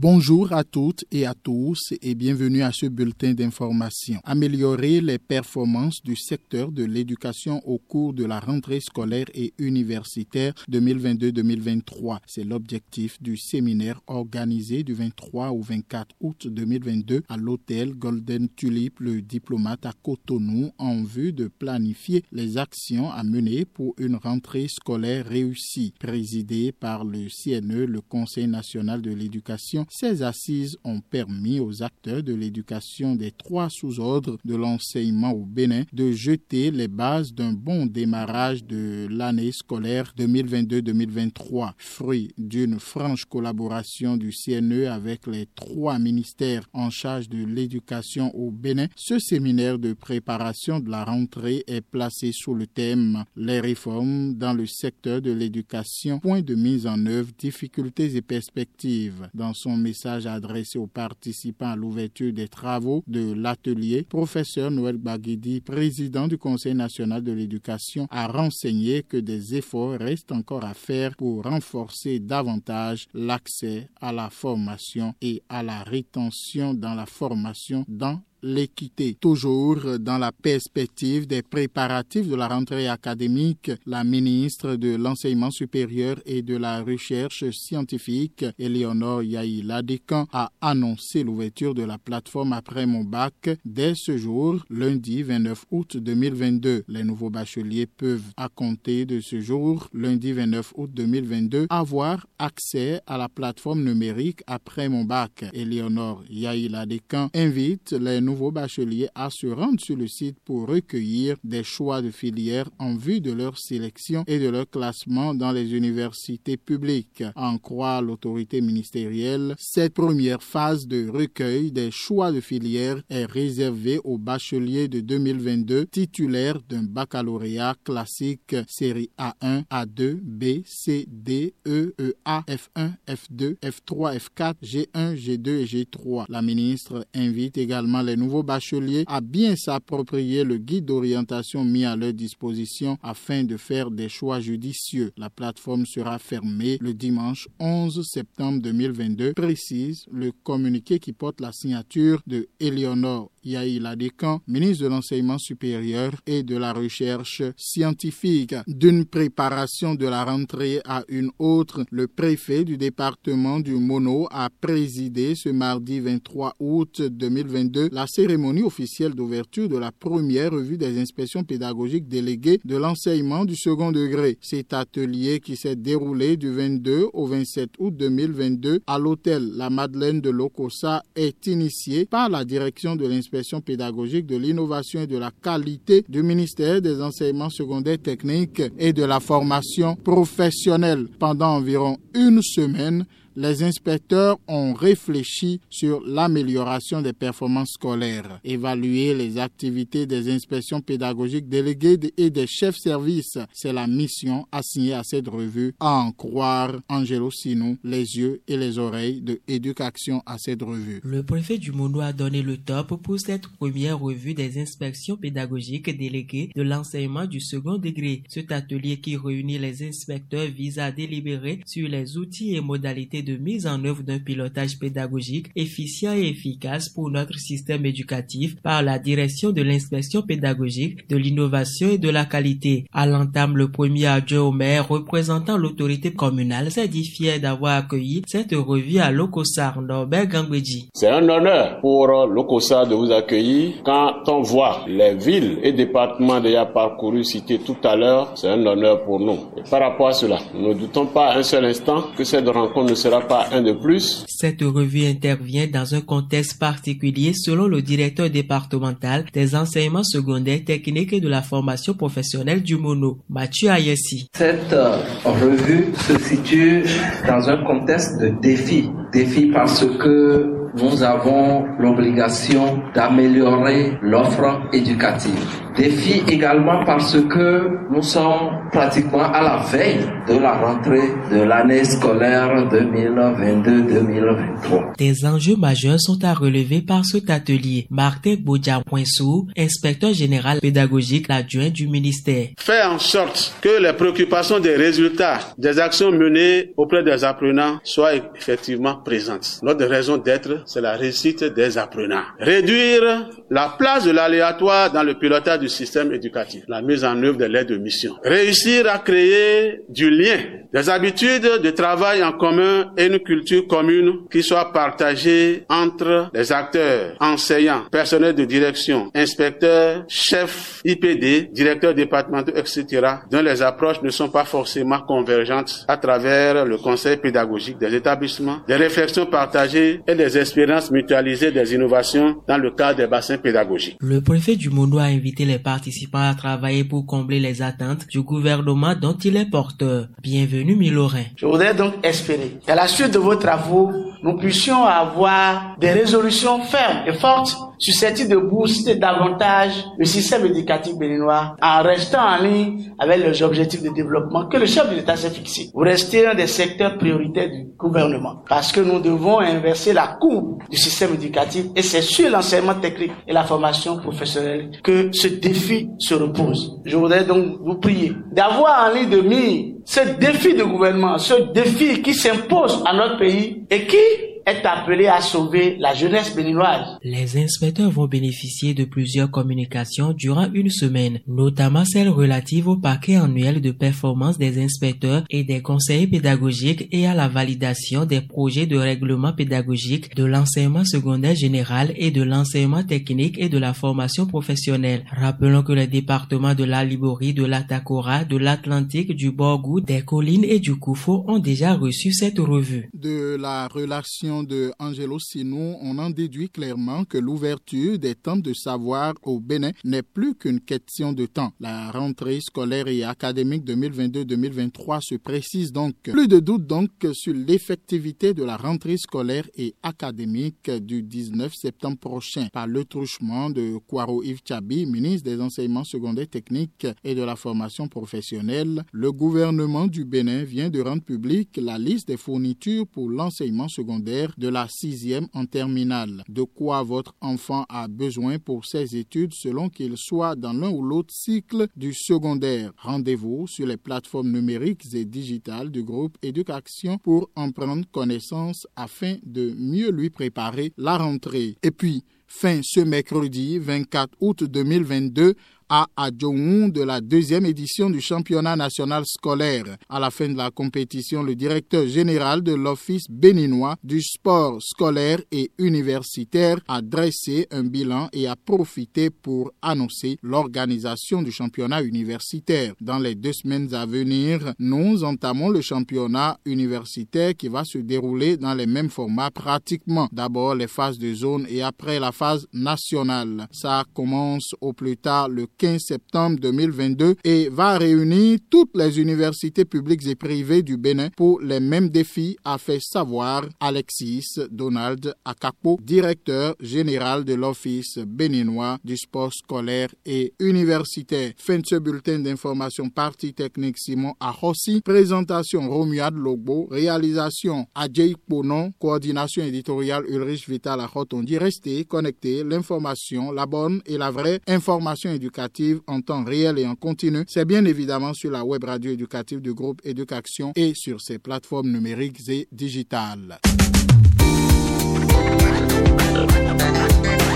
Bonjour à toutes et à tous et bienvenue à ce bulletin d'information. Améliorer les performances du secteur de l'éducation au cours de la rentrée scolaire et universitaire 2022-2023. C'est l'objectif du séminaire organisé du 23 au 24 août 2022 à l'hôtel Golden Tulip, le Diplomate à Cotonou, en vue de planifier les actions à mener pour une rentrée scolaire réussie. Présidé par le CNE, le Conseil national de l'éducation, ces assises ont permis aux acteurs de l'éducation des 3 sous-ordres de l'enseignement au Bénin de jeter les bases d'un bon démarrage de l'année scolaire 2022-2023, fruit d'une franche collaboration du CNE avec les 3 ministères en charge de l'éducation au Bénin. Ce séminaire de préparation de la rentrée est placé sous le thème « Les réformes dans le secteur de l'éducation, point de mise en œuvre, difficultés et perspectives ». Dans son message adressé aux participants à l'ouverture des travaux de l'atelier, professeur Noël Baguidi, président du Conseil national de l'éducation, a renseigné que des efforts restent encore à faire pour renforcer davantage l'accès à la formation et à la rétention dans la formation dans l'équité. Toujours dans la perspective des préparatifs de la rentrée académique, la ministre de l'Enseignement supérieur et de la Recherche scientifique, Éléonore Yaïla-Descamps, a annoncé l'ouverture de la plateforme Après mon bac dès ce jour, lundi 29 août 2022. Les nouveaux bacheliers peuvent, à compter de ce jour, lundi 29 août 2022, avoir accès à la plateforme numérique Après mon bac. Éléonore Yaïla-Descamps invite les nouveaux bacheliers à se rendre sur le site pour recueillir des choix de filières en vue de leur sélection et de leur classement dans les universités publiques. À en croire l'autorité ministérielle, cette première phase de recueil des choix de filières est réservée aux bacheliers de 2022 titulaires d'un baccalauréat classique série A1, A2, B, C, D, E, EA, F1, F2, F3, F4, G1, G2 et G3. La ministre invite également les nouveaux bacheliers à bien s'approprier le guide d'orientation mis à leur disposition afin de faire des choix judicieux. La plateforme sera fermée le dimanche 11 septembre 2022, précise le communiqué qui porte la signature de Éléonore Yaïla-Descamps, ministre de l'Enseignement supérieur et de la Recherche scientifique. D'une préparation de la rentrée à une autre, le préfet du département du Mono a présidé ce mardi 23 août 2022 la cérémonie officielle d'ouverture de la première revue des inspections pédagogiques déléguées de l'enseignement du second degré. Cet atelier qui s'est déroulé du 22 au 27 août 2022 à l'hôtel La Madeleine de Lokossa est initié par la direction de l'inspection pédagogique de l'innovation et de la qualité du ministère des enseignements secondaires techniques et de la formation professionnelle. Pendant environ une semaine, les inspecteurs ont réfléchi sur l'amélioration des performances scolaires. Évaluer les activités des inspections pédagogiques déléguées et des chefs-services, c'est la mission assignée à cette revue, à en croire Angelo Sinou, les yeux et les oreilles de Éducation à cette revue. Le préfet du Mono a donné le top pour cette première revue des inspections pédagogiques déléguées de l'enseignement du second degré. Cet atelier qui réunit les inspecteurs vise à délibérer sur les outils et modalités de mise en œuvre d'un pilotage pédagogique efficient et efficace pour notre système éducatif par la direction de l'inspection pédagogique, de l'innovation et de la qualité. À l'entame, le premier adjoint au maire représentant l'autorité communale s'est dit fier d'avoir accueilli cette revue à Lokossa, Norbert Gangweji. C'est un honneur pour Lokossa de vous accueillir. Quand on voit les villes et départements déjà parcourus cités tout à l'heure, c'est un honneur pour nous. Et par rapport à cela, nous ne doutons pas un seul instant que cette rencontre ne sera pas un de plus. Cette revue intervient dans un contexte particulier selon le directeur départemental des enseignements secondaires techniques et de la formation professionnelle du Mono, Mathieu Ayessi. Cette revue se situe dans un contexte de défi. Défi parce que nous avons l'obligation d'améliorer l'offre éducative. Défi également parce que nous sommes pratiquement à la veille de la rentrée de l'année scolaire 2022-2023. Des enjeux majeurs sont à relever par cet atelier. Martin Bodja-Poinsou, inspecteur général pédagogique adjoint du ministère. Faire en sorte que les préoccupations des résultats des actions menées auprès des apprenants soient effectivement présentes. Notre raison d'être, c'est la réussite des apprenants. Réduire la place de l'aléatoire dans le pilotage du système éducatif, la mise en œuvre de l'aide de mission. Réussir à créer du lien, des habitudes de travail en commun et une culture commune qui soit partagée entre les acteurs, enseignants, personnels de direction, inspecteurs, chefs IPD, directeurs départementaux, etc., dont les approches ne sont pas forcément convergentes à travers le conseil pédagogique des établissements, des réflexions partagées et des expériences mutualisées des innovations dans le cadre des bassins pédagogiques. Le préfet du Mono a invité les participants à travailler pour combler les attentes du gouvernement dont il est porteur. Bienvenue Milorin. Je voudrais donc espérer qu'à la suite de vos travaux, nous puissions avoir des résolutions fermes et fortes susceptibles de booster davantage le système éducatif béninois en restant en ligne avec les objectifs de développement que le chef de l'État s'est fixé. Vous restez un des secteurs prioritaires du gouvernement parce que nous devons inverser la courbe du système éducatif et c'est sur l'enseignement technique et la formation professionnelle que ce défi se repose. Je voudrais donc vous prier d'avoir en ligne de mire ce défi de gouvernement, ce défi qui s'impose à notre pays et qui est appelé à sauver la jeunesse béninoise. Les inspecteurs vont bénéficier de plusieurs communications durant une semaine, notamment celles relatives au paquet annuel de performance des inspecteurs et des conseillers pédagogiques et à la validation des projets de règlement pédagogique de l'enseignement secondaire général et de l'enseignement technique et de la formation professionnelle. Rappelons que les départements de la Liborie, de l'Atakora, de l'Atlantique, du Borgou, des Collines et du Koufo ont déjà reçu cette revue. De la relation de Angelo Sinou, on en déduit clairement que l'ouverture des temps de savoir au Bénin n'est plus qu'une question de temps. La rentrée scolaire et académique 2022-2023 se précise donc. Plus de doute donc sur l'effectivité de la rentrée scolaire et académique du 19 septembre prochain par le truchement de Kwaro Yves Tchabi, ministre des enseignements secondaires techniques et de la formation professionnelle. Le gouvernement du Bénin vient de rendre publique la liste des fournitures pour l'enseignement secondaire de la 6e en terminale. De quoi votre enfant a besoin pour ses études selon qu'il soit dans l'un ou l'autre cycle du secondaire. Rendez-vous sur les plateformes numériques et digitales du groupe Éducation pour en prendre connaissance afin de mieux lui préparer la rentrée. Et puis, fin ce mercredi 24 août 2022, à Adjoung de la 2e édition du championnat national scolaire. À la fin de la compétition, le directeur général de l'Office béninois du sport scolaire et universitaire a dressé un bilan et a profité pour annoncer l'organisation du championnat universitaire. Dans les 2 semaines à venir, nous entamons le championnat universitaire qui va se dérouler dans les mêmes formats pratiquement. D'abord les phases de zone et après la phase nationale. Ça commence au plus tard le 15 septembre 2022 et va réunir toutes les universités publiques et privées du Bénin pour les mêmes défis, a fait savoir Alexis Donald Akakpo, directeur général de l'Office béninois du sport scolaire et universitaire. Fin de ce bulletin d'information, partie technique Simon Ahossi, présentation Romuald Logbo, réalisation Adjei Ponon, coordination éditoriale Ulrich Vital Achot. On dit restez connectés, l'information, la bonne et la vraie information éducative en temps réel et en continu, c'est bien évidemment sur la web radio éducative du groupe Éducation et sur ses plateformes numériques et digitales.